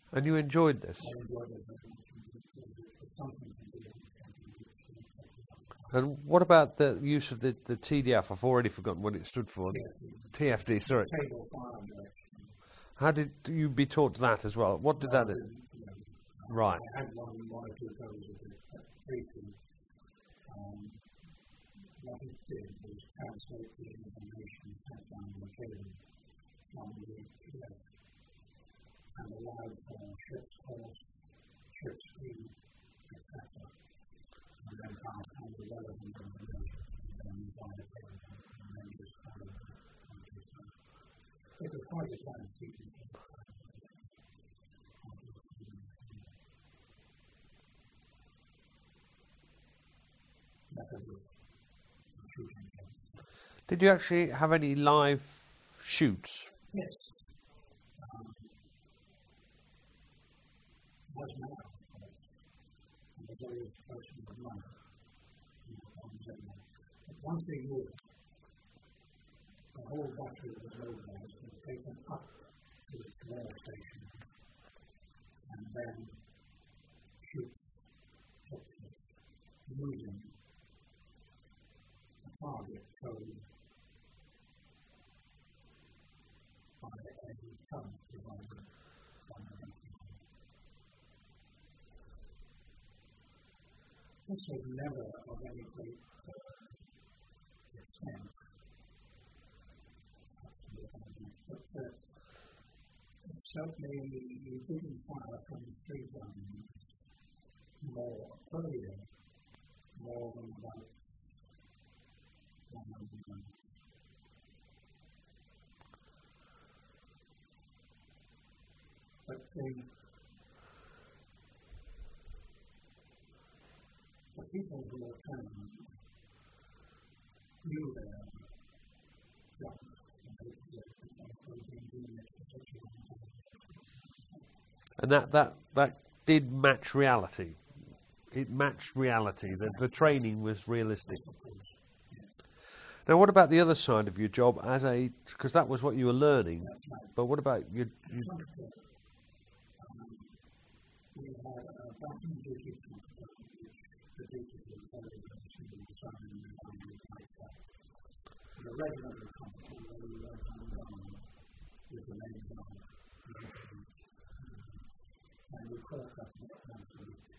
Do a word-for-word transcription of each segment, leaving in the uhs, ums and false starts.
And you enjoyed this? I enjoyed it very much. It's something to do. And what about the use of the, the T D F? I've already forgotten what it stood for. T F D, sorry. Table fire direction. How did you be taught that as well? What did that do? Right. I had one, one or two goes with it briefly. Um, what it did was translate the information sent down the cable from the T F and allowed for ship's course, ship speed, et cetera. And then pass on the relevant information and then by the cable and then just follow it. It was quite a time sequence. Did you actually have any live shoots? Yes. Um, was now. It was very expression of life. Once a year, the whole battery of the mobiles was taken up to its wear station and then shoots took place using a target code by a current provider from the battery. This was never of any great uh, extent, but uh, certainly you didn't fire from the three guns more earlier, more than about one hundred guns. But the, the people who were trained knew their job. And that, that, that did match reality. It matched reality. The, the training was realistic. Now, what about the other side of your job as a... Because that was what you were learning. But what about your... your We had a vacuum duty computer which produces a television design like that. The regular computer where we went on down with the main job and we caught up with once a week.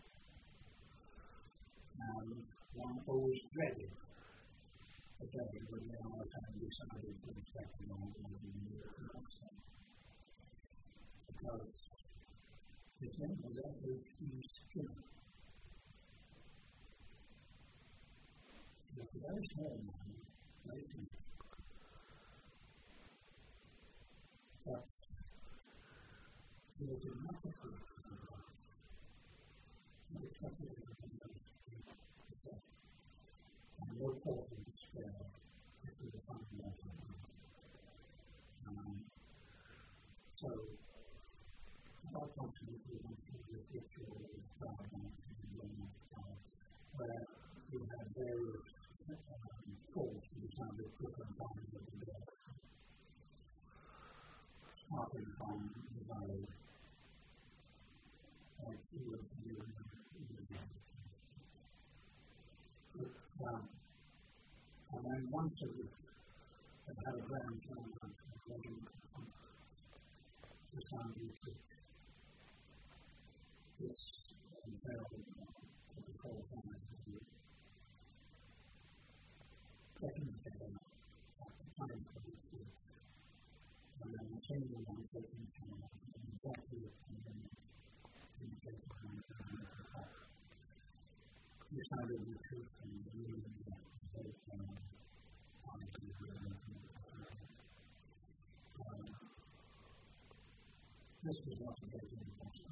And one always dreaded the day when the hours had decided to inspect the old building in the outside. Because his name was Edward T. Skinner. He was a very small man, very small. But he was a wonderful man. He accepted everything that was said. And no cause of despair if he was fundamental. Um, so, about functioning we went through this ritual of diagram where you had various um, calls to the sound of different times of the day. Starting from the valley, like you were doing in the um, and then once a week, they had a grand tournament of the sound of the this until the whole time of the second day at the time of the week. And then the single one taking time and exactly and then indicate the time of the top. You sounded the truth and the meaning that the whole time on the building. This was not a very good question.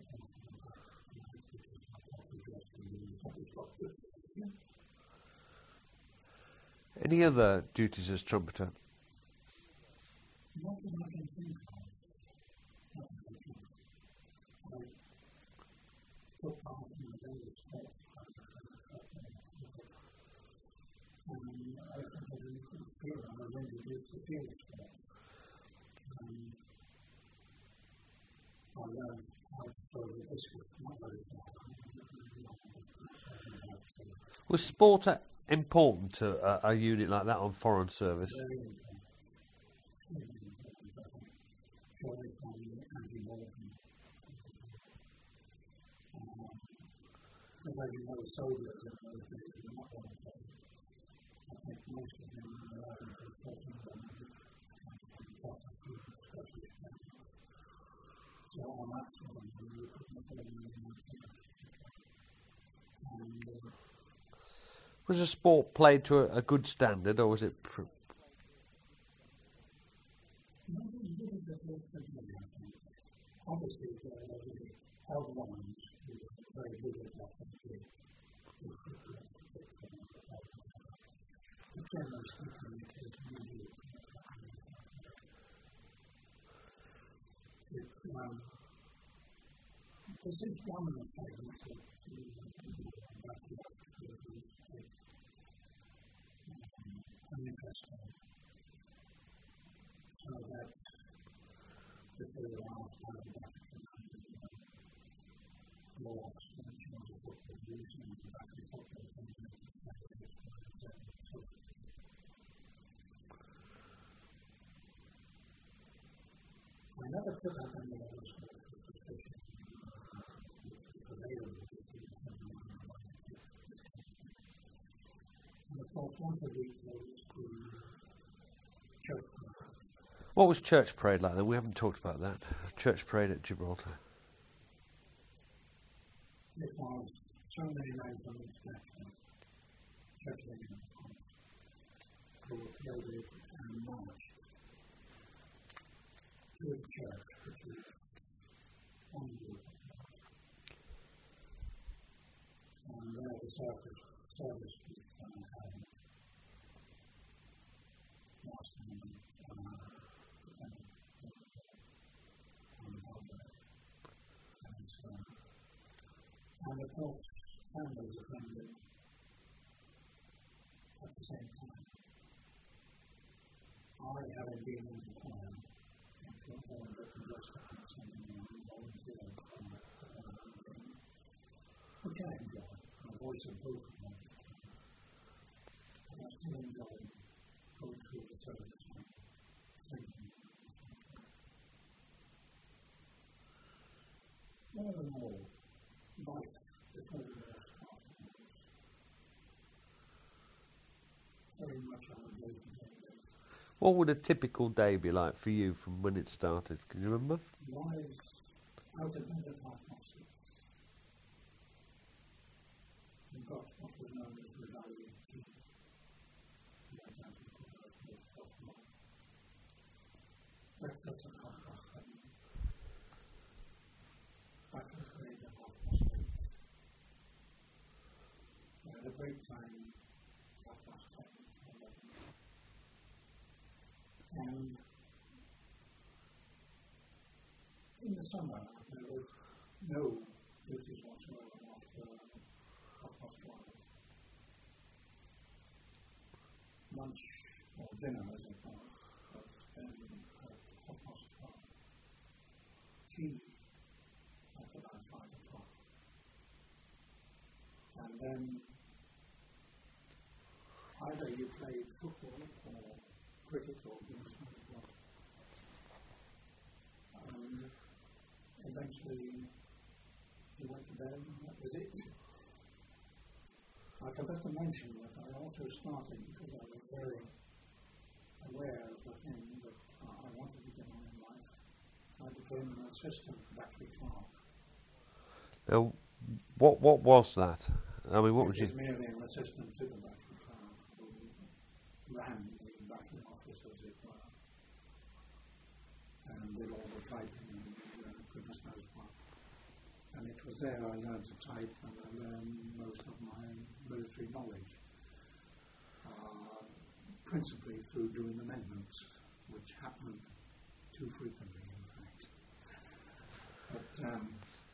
Any other duties as trumpeter? Not that I can think of. Not that I can. I took part in the various sports. And I think I didn't feel I was introduced to field sports. Um, on learned how to throw the discus, not very far. Was sport a- important to a, a unit like that on foreign service? Very important. Very important. Purely from the anti-Morgan. Although you know soldiers in those days were not going to play. I think most of them were learning to support them and especially so on that sort of thing, you could not play them in and uh, was the sport played to a, a good standard, or was it? Pr- no, it was a good standard, I think. Obviously, there were the old ones who were very good at what they did. But generally speaking, it was really it's, um, this is one of the things that that an interest in. So that if they were asked how the Vatican law extension of football use and the Vatican football thing, I never put up any other sort of suspicion. And of course, once a week there was the church parade. What was church parade like then? We haven't talked about that. Church parade at Gibraltar. It was so many nights on each section, church leaders, who were paraded and marched to the church, which was on the roof. And there the service, service was uh, held. Last time, uh, and so on. And of course, families attended at the same time. I, having been in the choir, and performed at the rest of the seminar and volunteered for the game, which I enjoyed, my voice improved from that. And I still enjoy going through the service and thinking. All in all, life before the war started was very much on a day-to-day basis. What would a typical day be like for you from when it started? Can you remember? Lives out of bed at half past six. We got what was known as the value of tea. Breakfast at half past seven. Breakfast at half past eight. We had a break time half past ten, eleven. And in the summer, there was no duties whatsoever after half past twelve. Lunch or dinner, as it was, was then at half past twelve. Tea at about five o'clock. And then either you played football or cricket or games like that. Um, eventually, he went to bed, and that was it. I forgot to mention that I also started, because I was very aware of the thing that uh, I wanted to get on in life, I became an assistant battery clerk. Now, what what was that? I mean, what was It was you? merely an assistant to the battery clerk who ran the battery office, as it were, and did all the typing and uh, goodness knows what. And it was there I learned to type and I learned most of my military knowledge, uh, principally through doing amendments, which happened too frequently, in fact. But um,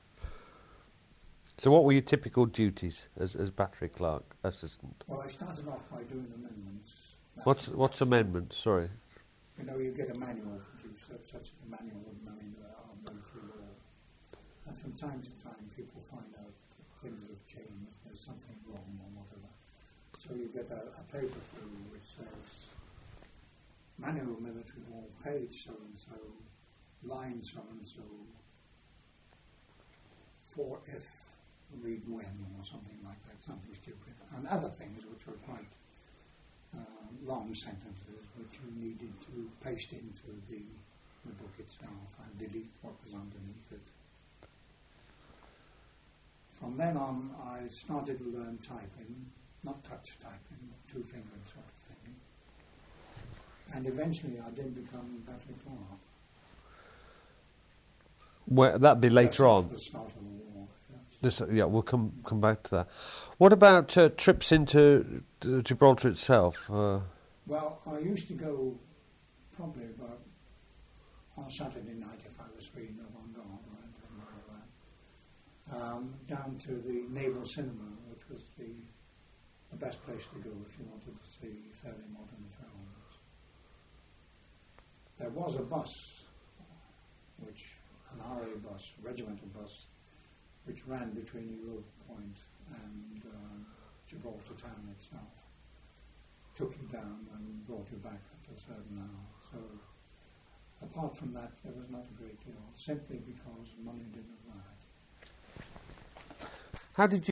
So, what were your typical duties as as battery clerk assistant? well, I started off by doing amendments. What's what's amendment? Sorry. You know, you get a manual produced, such, such a manual of manual uh, military law. time to time people find out that things have changed, there's something wrong or whatever. So you get a, a paper through which says manual military law, page so-and-so, line so-and-so, four F, read when, or something like that, something stupid. And other things which were quite uh, long sentences which you needed to paste into the, the book itself and delete what was underneath it. From then on, I started to learn typing, not touch typing, but two-fingered sort of thing. And eventually I did become battery clerk. Well, that'd be later That's on. The start of the war. Yes. This, yeah, we'll come come back to that. What about uh, trips into uh, Gibraltar itself? Uh, Well, I used to go probably about on Saturday night if I was free, no one gone, right? Um, down to the Naval Cinema, which was the, the best place to go if you wanted to see fairly modern films. There was a bus, which an R A bus, regimental bus, which ran between Europe Point and um, Gibraltar town itself. Took you down and brought you back at a certain hour. So, apart from that, there was not a great deal, simply because money didn't lie. how did you